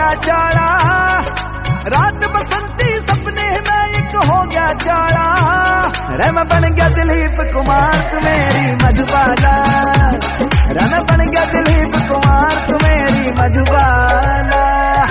गया चाड़ा, रात बसंती सपने में एक हो गया चाड़ा। रे मैं बन गया दिलीप कुमार तू मेरी मधुबाला, रे मैं बन गया दिलीप कुमार तू मेरी मधुबाला।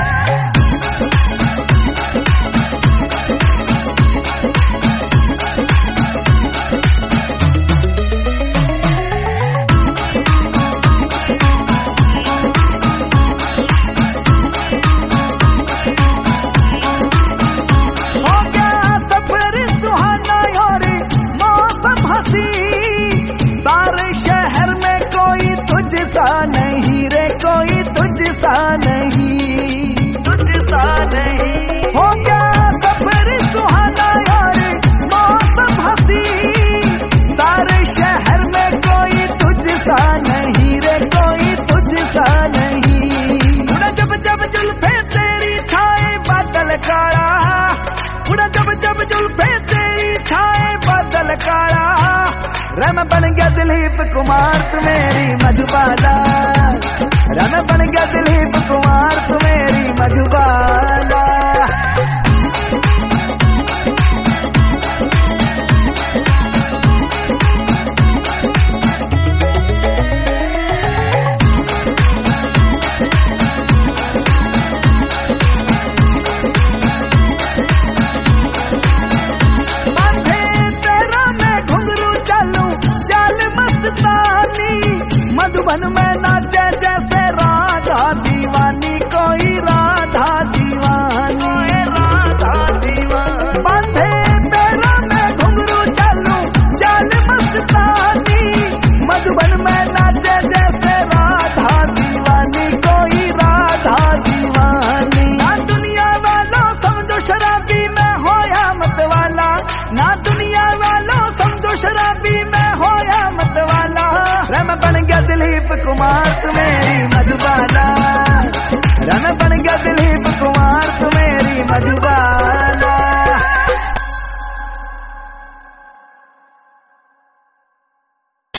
सारे शहर में कोई तुझसा नहीं रे, कोई तुझसा नहीं, तुझसा नहीं। हो गया सफर सुहाना यार मौसम हंसी, सारे शहर में कोई तुझसा नहीं रे, कोई तुझसा नहीं। उड़ा जब जब जुल्फे तेरी छाए बादल काला, उड़ा जब जब जुल्फे तेरी छाए बादल काला। रे मैं बन गया दिलीप कुमार तू मेरी मधुबाला, रे मैं बन गया दिलीप कुमार तू मेरी मधुबाला।